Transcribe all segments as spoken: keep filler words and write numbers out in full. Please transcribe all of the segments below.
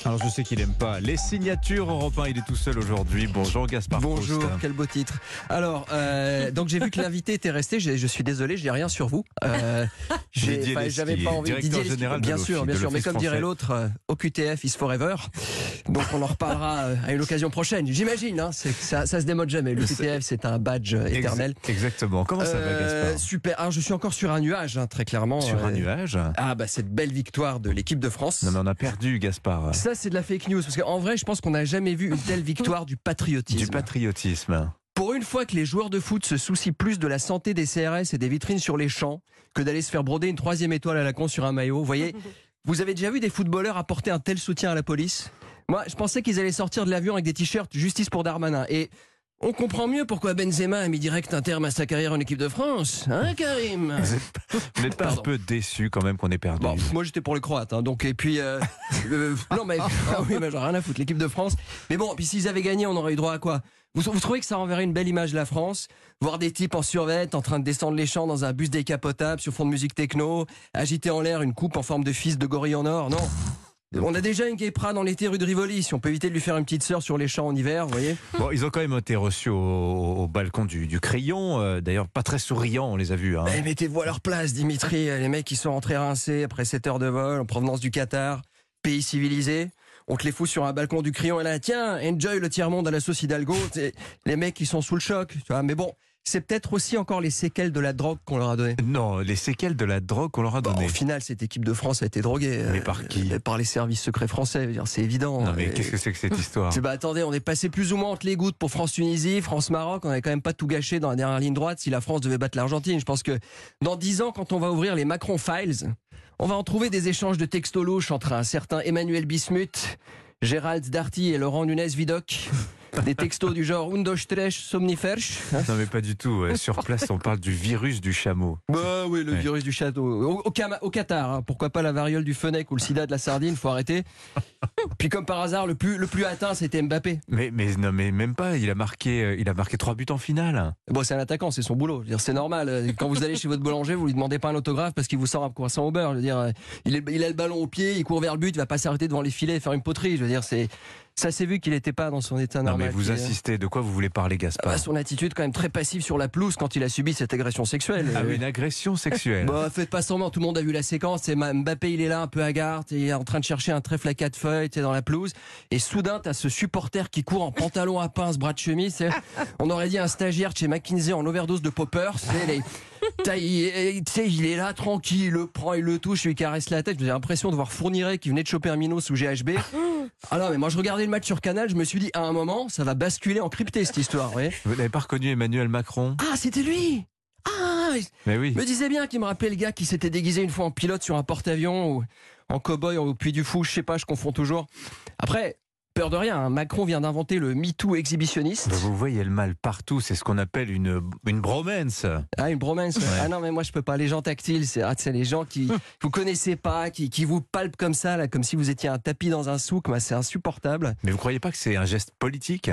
Alors je sais qu'il aime pas les signatures. Europe un, il est tout seul aujourd'hui. Bonjour Gaspard. Bonjour, Proust. quel beau titre. Alors, euh, donc j'ai vu que l'invité était resté. Je, je suis désolé, je n'ai rien sur vous. Euh, j'ai, Didier enfin, j'avais Lesky, pas envie. directeur Didier général Lesky, de bien sûr, l'Office- bien de sûr. Mais l'Office comme dirait français. l'autre, euh, O Q T F is forever. Donc on en reparlera euh, à une occasion prochaine. J'imagine. Hein, c'est, ça, ça se démode jamais. Le O Q T F, c'est un badge euh, éternel. Ex- Exactement. Comment ça va, Euh, Gaspard? Super. Alors je suis encore sur un nuage, hein, très clairement. Sur un Euh, nuage. Ah bah cette belle victoire de l'équipe de France. Non mais on a perdu, Gaspard. Ça c'est de la fake news parce qu'en vrai je pense qu'on n'a jamais vu une telle victoire du patriotisme. Du patriotisme. Pour une fois que les joueurs de foot se soucient plus de la santé des C R S et des vitrines sur les champs que d'aller se faire broder une troisième étoile à la con sur un maillot, vous voyez, vous avez déjà vu des footballeurs apporter un tel soutien à la police? Moi, je pensais qu'ils allaient sortir de l'avion avec des t-shirts justice pour Darmanin. Et on comprend mieux pourquoi Benzema a mis direct un terme à sa carrière en équipe de France. Hein, Karim? Vous n'êtes pas un Pardon. peu déçu quand même qu'on ait perdu? Bon, moi j'étais pour les Croates, hein, donc et puis euh, euh, non mais ah oui, mais j'en ai rien à foutre, l'équipe de France. Mais bon, puis s'ils avaient gagné, on aurait eu droit à quoi? Vous, vous trouvez que ça enverrait une belle image de la France? Voir des types en survêt en train de descendre les champs dans un bus décapotable sur fond de musique techno, agiter en l'air une coupe en forme de fils de gorille en or? Non. On a déjà une Guépra dans l'été rue de Rivoli, si on peut éviter de lui faire une petite sœur sur les champs en hiver, vous voyez. Bon, ils ont quand même été reçus au, au balcon du, du Crayon. Euh, D'ailleurs, pas très souriants, on les a vus. Hein. Eh, mettez-vous à leur place, Dimitri. Les mecs qui sont rentrés rincés après sept heures de vol en provenance du Qatar, pays civilisé. On te les fout sur un balcon du Crayon et là, tiens, enjoy le tiers-monde à la sauce Hidalgo. C'est les mecs qui sont sous le choc, tu vois. Mais bon, c'est peut-être aussi encore les séquelles de la drogue qu'on leur a donné. Non, les séquelles de la drogue qu'on leur a Bon, donné. au final, cette équipe de France a été droguée. Mais euh, par qui? euh, Par les services secrets français, je veux dire, c'est évident. Non mais Et- qu'est-ce que c'est que cette histoire? C'est- Bah attendez, on est passé plus ou moins entre les gouttes pour France-Tunisie, France-Maroc. On n'avait quand même pas tout gâché dans la dernière ligne droite si la France devait battre l'Argentine. Je pense que dans dix ans, quand on va ouvrir les Macron Files, on va en trouver des échanges de textos louches entre un certain Emmanuel Bismuth, Gérald Darty et Laurent Nunez-Vidocq. Des textos du genre Undostrech somnifersch. Hein. Non mais pas du tout. ouais. Sur place, on parle du virus du chameau. Bah oui, le Ouais. virus du château. Au, au, Cama- au Qatar, hein. Pourquoi pas la variole du Fennec ou le sida de la sardine, faut arrêter. Puis comme par hasard, le plus, le plus atteint, c'était Mbappé. Mais, mais non mais même pas. Il a marqué, euh, il a marqué trois buts en finale. Bon, c'est un attaquant, c'est son boulot. Je veux dire, c'est normal. Euh, Quand vous allez chez votre boulanger, vous lui demandez pas un autographe parce qu'il vous sort un croissant au beurre. Je veux dire, euh, il, est- il a le ballon au pied, il court vers le but, il va pas s'arrêter devant les filets et faire une poterie. Je veux dire, c'est ça s'est vu qu'il n'était pas dans son état Non normal. mais vous Qu'il- insistez. De quoi vous voulez parler, Ah Gaspard? bah, son attitude quand même très passive sur la pelouse quand il a subi cette agression sexuelle. Ah Euh, oui, une agression sexuelle. Bah, faites pas semblant, tout le monde a vu la séquence. C'est Mbappé, il est là, un peu hagard, il est en train de chercher un trèfle à quatre feuilles, tu sais, dans la pelouse. Et soudain, t'as ce supporter qui court en pantalon à pince, bras de chemise. c'est- On aurait dit un stagiaire de chez McKinsey en overdose de poppers. c'est les- t'as- il, tu sais, il est là, tranquille, il le prend, il le touche, il lui caresse la tête. J'ai l'impression de voir Fourniret qui venait de choper un minot sous G H B. Ah non, mais moi je regardais le match sur Canal, je me suis dit, à un moment, ça va basculer en crypté cette histoire, vous voyez. Vous n'avez pas reconnu Emmanuel Macron? Ah, c'était lui! Ah, Mais oui. me disais bien qu'il me rappelait le gars qui s'était déguisé une fois en pilote sur un porte-avions ou en cow-boy au Puy du Fou, je sais pas, je confonds toujours. Après, peur de rien, hein, Macron vient d'inventer le MeToo exhibitionniste. Vous voyez le mal partout. C'est ce qu'on appelle une, une bromance. Ah, une bromance. ouais. Ah non, mais moi je peux pas. Les gens tactiles, c'est ah, c'est les gens qui vous connaissez pas, qui, qui vous palpent comme ça, là, comme si vous étiez un tapis dans un souk. Bah, c'est insupportable. Mais vous croyez pas que c'est un geste politique?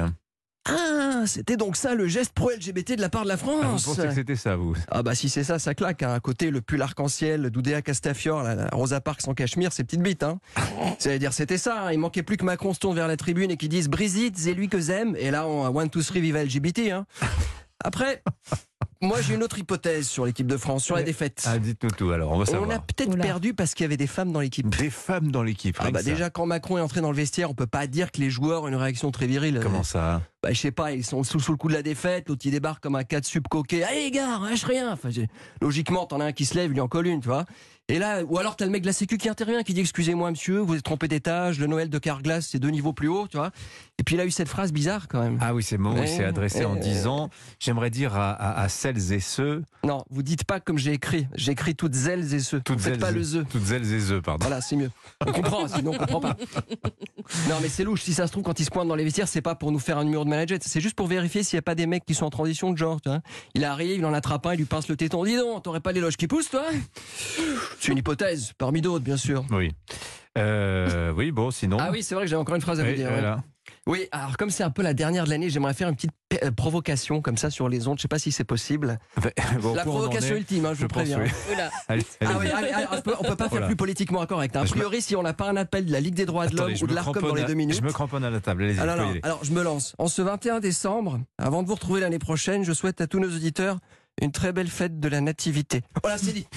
Ah, c'était donc ça le geste pro-L G B T de la part de la Ah, vous France. pensez que c'était ça, vous? Ah bah si c'est ça, ça claque. Hein. À côté, le pull arc-en-ciel, d'Oudéa Castafiore, la, la Rosa Parks en cachemire, ses petites bites. Hein. C'est-à-dire, c'était ça. Hein. Il manquait plus que Macron se tourne vers la tribune et qu'il dise « Brigitte, c'est lui que j'aime ». Et là, on one, two, three, viva L G B T. Hein. Après, moi j'ai une autre hypothèse sur l'équipe de France, sur la défaite. Ah, dites-nous tout alors, on va On savoir. a peut-être Oula. perdu parce qu'il y avait des femmes dans l'équipe. Des femmes dans l'équipe. Ah rien bah que ça. déjà, quand Macron est entré dans le vestiaire, on peut pas dire que les joueurs ont une réaction très virile. Comment ça? Bah, je sais pas, ils sont sous, sous le coup de la défaite, l'autre il débarque comme un cas de sub coquet. Allez les gars, lâche rien. Enfin, j'ai- logiquement, t'en as un qui se lève, il lui en colle une, tu vois. Et là, ou alors t'as le mec de la sécu qui intervient, qui dit excusez-moi monsieur, vous êtes trompé d'étage, le Noël de Carglass c'est deux niveaux plus haut, tu vois. Et puis il a eu cette phrase bizarre quand même. Ah oui, c'est le moment où il Ouais, s'est adressé en ouais, disant j'aimerais dire à, à- à celles et ceux, Non, vous dites pas comme j'ai écrit. J'ai écrit toutes elles et ceux. toutes Faites elles, pas et- le ze. toutes elles et eux, pardon. Voilà, c'est mieux. On comprend, sinon on comprend pas. Non, mais c'est louche. Si ça se trouve, quand il se pointe dans les vestiaires, c'est pas pour nous faire un numéro de manager. C'est juste pour vérifier s'il y a pas des mecs qui sont en transition de genre. Tu vois. Il arrive, il en attrape un, il lui pince le téton. Dis donc, t'aurais pas l'éloge qui pousse, toi? C'est une hypothèse, parmi d'autres, bien sûr. Oui. Euh, oui, bon, sinon. Ah oui, c'est vrai que j'avais encore une phrase à vous Oui, dire. ouais. voilà. Oui, alors comme c'est un peu la dernière de l'année, j'aimerais faire une petite euh, provocation comme ça sur les ondes. Je sais pas si c'est possible. Bon, La provocation ultime, hein, je, je vous pense, préviens. oui. Oula. Allez, Ah allez. oui, allez, allez, on peut, on peut pas faire Voilà. plus politiquement correct. Hein. A Je me- priori, si on n'a pas un appel de la Ligue des droits de l'homme Attendez, je ou de me l'ARCOM dans cramponne les à- deux minutes. Je me cramponne à la table, allez-y, Ah, vous non, pouvez y non. aller. Alors je me lance. En ce vingt et un décembre, avant de vous retrouver l'année prochaine, je souhaite à tous nos auditeurs une très belle fête de la nativité. Voilà, c'est dit.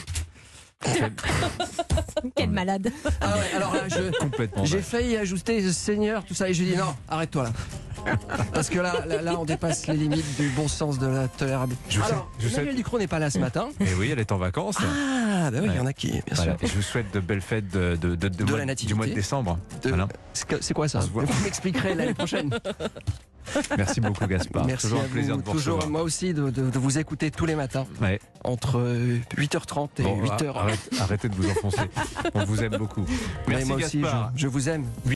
Quel malade. Ah ouais, alors là, je, Complètement. j'ai ouais. failli ajouter Seigneur, tout ça, et j'ai dit non, arrête-toi là. Parce que là, là, là, on dépasse les limites du bon sens de la tolérabilité. Je sais- Alors, je sais- Emmanuel Ducrot n'est pas là ce matin. Et oui, elle est en vacances. Ah, bah oui, il y Ouais. en a qui, bien Voilà. sûr. Et je vous souhaite de belles fêtes de, de, de, de De mois- la nativité. du mois de décembre. De- Voilà. C'est que- c'est quoi ça On se voit. Vous m'expliquerez l'année prochaine. Merci beaucoup, Gaspard. Merci Toujours à un plaisir vous, de vous toujours recevoir. moi aussi de, de- de vous écouter tous les matins Ouais. entre euh, huit heures trente et Bon, huit heures. arrête- arrêtez de vous enfoncer. On vous aime beaucoup. Mais Merci, moi aussi, Gaspard. je, je vous aime.